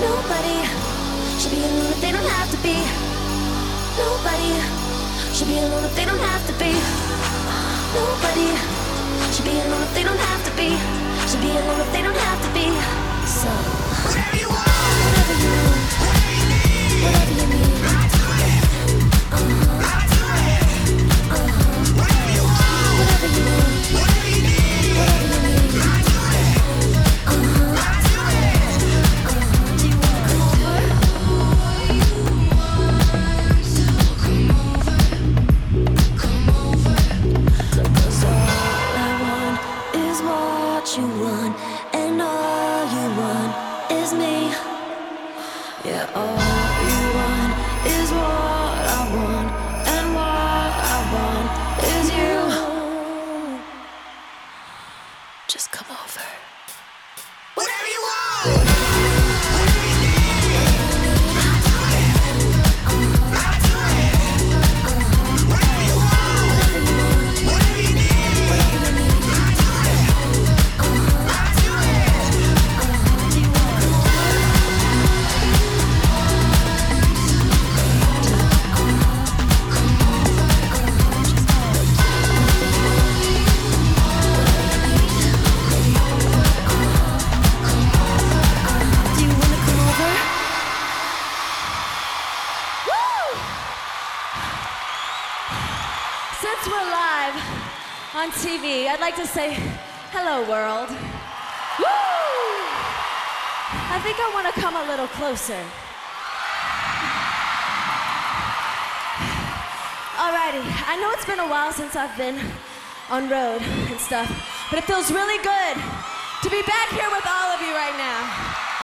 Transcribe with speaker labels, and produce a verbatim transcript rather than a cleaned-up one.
Speaker 1: Nobody should be alone if they don't have to be. Nobody should be alone if they don't have to be. Nobody should be alone if they don't have to be. Should be alone if they don't have to be. So whatever you want, whatever you want, whatever you need, whatever you need. I do it. Uh-huh. I do it. Uh-huh. Whatever you want, whatever you want, whatever you need, whatever you need. I do it. Uh-huh. I do it. Uh-huh. Do you wanna come over? So come over, come over. 'Cause all I want is what you want, and all you want is me. Yeah, all you want is what I want, and what I want is you. Just come over. Whatever you want. Whatever you need. I do it. Uh-huh. I do it. Uh-huh. Whatever you want. Whatever you need. Whatever you need. I do it. Uh-huh. I do it. Uh-huh. Do you wanna come over? Do you wanna come over? Woo! Since we're live on T V, I'd like to say hello, world. Woo! I think I want to come a little closer. Alrighty, I know it's been a while since I've been on road and stuff, but it feels really good to be back here with all of you right now.